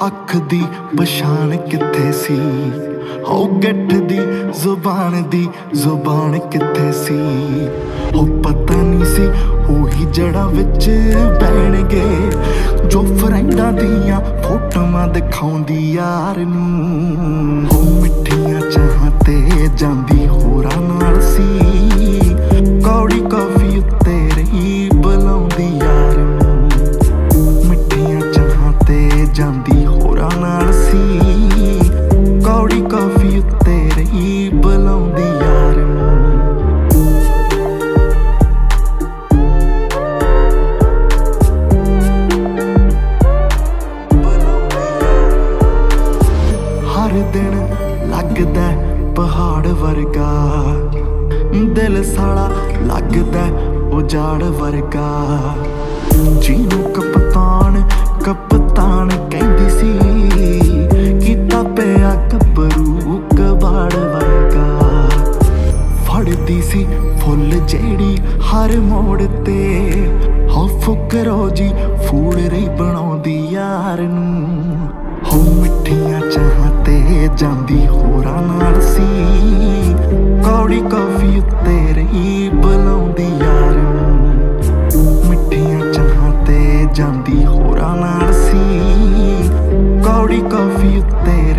अख दी पछाण किथे सी, हो गठ दी जुबान किथे सी। हो पता नहीं सी ओही जड़ा विच बैणगे जो फ्रेंडां दियां फोटोआं दिखाउंदी यार नूं। हो मिठियां चाहां ते जांदी होरां नाल सी, कौड़ी कॉफी उत्ते रही बुलाउंदी यार नूं। मिठियां चाहां ते जांदी होरां नाल सी, कौड़ी कॉफी उत्ते रही बुलाउंदी यार नूं। हर दिन लगदा पहाड़ वर्गा, दिल साड़ा लगदा उजाड़ वर्गा। जीनू कप्तान कहंदी सी, कीता पिया गभरू कबाड़ वर्गा। फड़दी सी फुल जेड़ी हर मोड़ ते, हो फुकरो जी फूड़ रही बनाउंदी यार नूं। हो मिठियां चाहां ते जांदी होरां नाल सी, कौड़ी कॉफी उत्ते रही बुलाउंदी यार नूं। मिठियां चाहां ते जांदी होरां नाल सी, कौड़ी कॉफी उत्ते